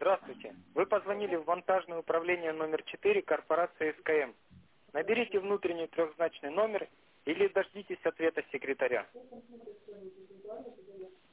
Здравствуйте. Вы позвонили в монтажное управление номер 4 корпорации СКМ. Наберите внутренний трехзначный номер или дождитесь ответа секретаря.